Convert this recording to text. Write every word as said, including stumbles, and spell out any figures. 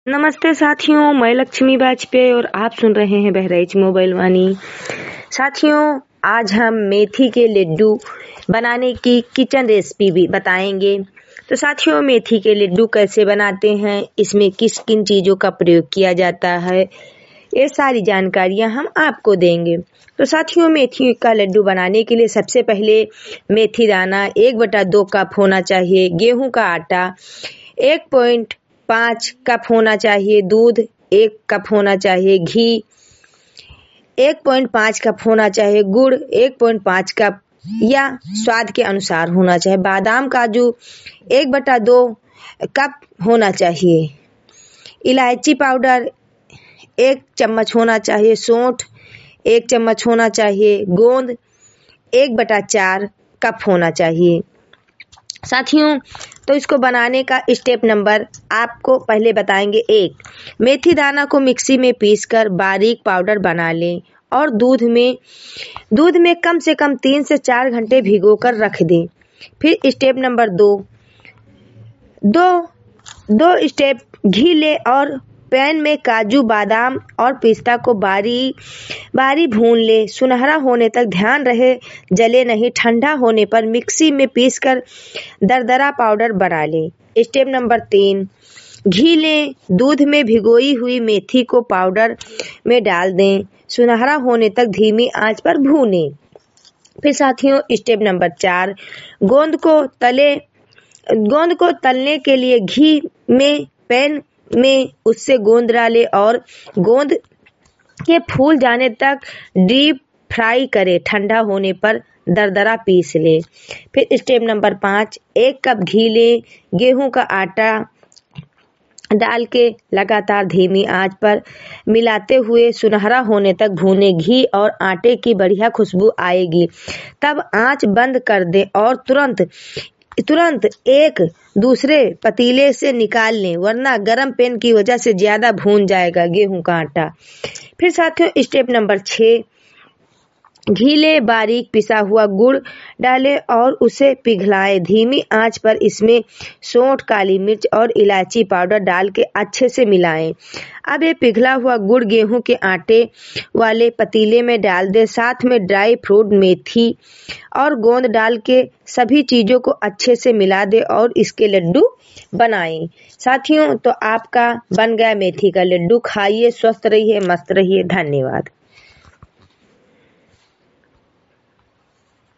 नमस्ते साथियों, मैं लक्ष्मी वाजपेयी और आप सुन रहे हैं बहराइच मोबाइल वाणी। साथियों, आज हम मेथी के लड्डू बनाने की किचन रेसिपी भी बताएंगे। तो साथियों, मेथी के लड्डू कैसे बनाते हैं, इसमें किस किन चीज़ों का प्रयोग किया जाता है, ये सारी जानकारियां हम आपको देंगे। तो साथियों, मेथी का लड्डू बनाने के लिए सबसे पहले मेथी दाना एक बटा दो कप होना चाहिए, गेहूं का आटा एक पॉइंट पाँच कप होना चाहिए, दूध एक कप होना चाहिए, घी एक पॉइंट पाँच कप होना चाहिए, गुड़ एक पॉइंट पाँच कप या स्वाद के अनुसार होना चाहिए, बादाम काजू एक बटा दो कप होना चाहिए, इलायची पाउडर एक चम्मच होना चाहिए, सौंठ एक चम्मच होना चाहिए, गोंद एक बटा चार कप होना चाहिए। साथियों, तो इसको बनाने का स्टेप नंबर आपको पहले बताएंगे। एक, मेथी दाना को मिक्सी में पीसकर बारीक पाउडर बना लें और दूध में दूध में कम से कम तीन से चार घंटे भिगोकर रख दें। फिर स्टेप नंबर दो दो दो स्टेप घी ले और पैन में काजू बादाम और पिस्ता को बारी बारी भून ले, सुनहरा होने तक ध्यान रहे जले नहीं। ठंडा होने पर मिक्सी में पीसकर दरदरा पाउडर बना लें। स्टेप नंबर तीन, घी लें, दूध में भिगोई हुई मेथी को पाउडर में डाल दें, सुनहरा होने तक धीमी आंच पर भूनें। फिर साथियों, स्टेप नंबर चार, गोंद को तले गोंद को तलने के लिए घी में पैन में उससे गोंद डालें और गोंद के फूल जाने तक डीप फ्राई करें। ठंडा होने पर दरदरा पीस लें। फिर स्टेप नंबर पाँच, एक कप घी लें, गेहूं का आटा डाल के लगातार धीमी आंच पर मिलाते हुए सुनहरा होने तक भूनें। घी और आटे की बढ़िया खुशबू आएगी तब आंच बंद कर दें और तुरंत तुरंत एक दूसरे पतीले से निकाल लें, वरना गरम पैन की वजह से ज्यादा भून जाएगा गेहूं का आटा। फिर साथियों, स्टेप नंबर छः, घी ले, बारीक पिसा हुआ गुड़ डालें और उसे पिघलाएं। धीमी आंच पर इसमें सौंठ, काली मिर्च और इलायची पाउडर डाल के अच्छे से मिलाएं। अब ये पिघला हुआ गुड़ गेहूं के आटे वाले पतीले में डाल दें। साथ में ड्राई फ्रूट, मेथी और गोंद डाल के सभी चीजों को अच्छे से मिला दें और इसके लड्डू बनाएं। साथियों, तो आपका बन गया मेथी का लड्डू। खाइए, स्वस्थ रहिए, मस्त रहिए। धन्यवाद।